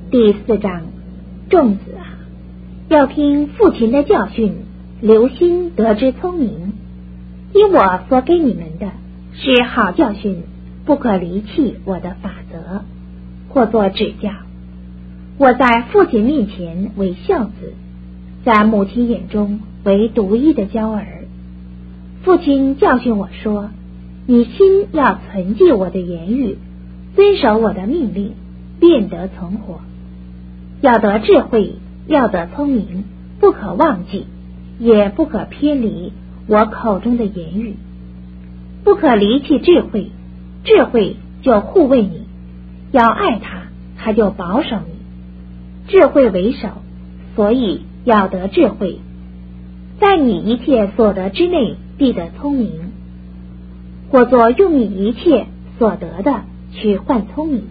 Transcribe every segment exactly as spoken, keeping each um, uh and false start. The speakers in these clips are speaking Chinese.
第四章，众子啊，要听父亲的教训，留心得之聪明。因我所给你们的是好教训，不可离弃我的法则，或作指教。我在父亲面前为孝子，在母亲眼中为独一的娇儿。父亲教训我说，你心要存记我的言语，遵守我的命令，便得存活。要得智慧，要得聪明，不可忘记，也不可偏离我口中的言语。不可离弃智慧，智慧就护卫你，要爱它，它就保守你。智慧为首，所以要得智慧。在你一切所得之内，必得聪明。或作用你一切所得的去换聪明。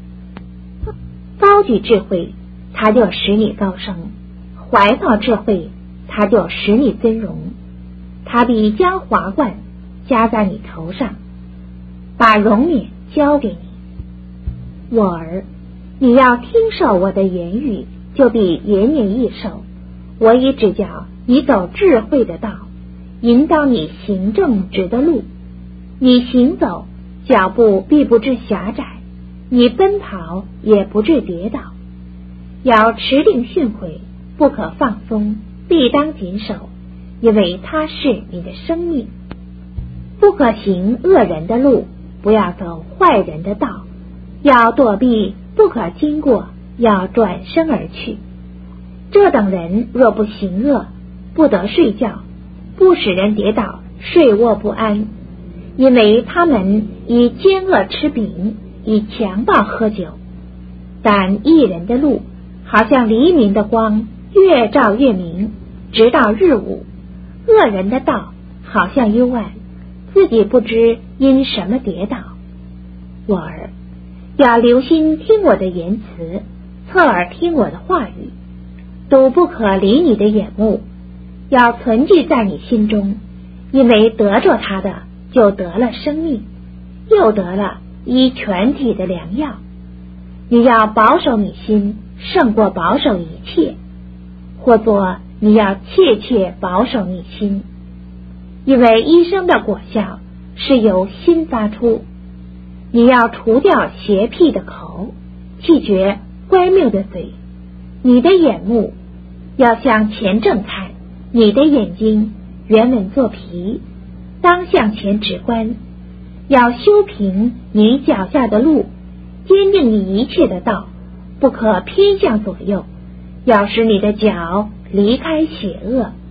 高举智慧，它就使你高升；怀抱智慧，它就使你尊荣。它必将华冠加在你头上，把荣冕交给你。我儿，你要听受我的言语，就必延年益寿。我已指教你走智慧的道，引导你行正直的路。你行走，脚步必不致狭窄；你奔跑，也不致跌倒。要持定训诲，不可放松，必当谨守，因为它是你的生命。不可行恶人的路，不要走坏人的道。要躲避，不可经过，要转身而去。这等人若不行恶，不得睡觉，不使人跌倒，睡卧不安。因为他们以奸恶吃饼，以强暴喝酒。但义人的路好像黎明的光，越照越明，直到日午。恶人的道好像幽暗，自己不知因什么跌倒。我儿，要留心听我的言辞，侧耳听我的话语，都不可离你的眼目，要存记在你心中，因为得着它的就得了生命，又得了医全体的良药。你要保守你心，胜过保守一切，或作你要切切保守你心，因为医生的果效是由心发出。你要除掉邪僻的口，弃绝乖谬的嘴。你的眼目要向前正看，你的眼睛原稳做皮，当向前直观。要修平你脚下的路，坚定你一切的道，不可偏向左右。要使你的脚离开邪恶，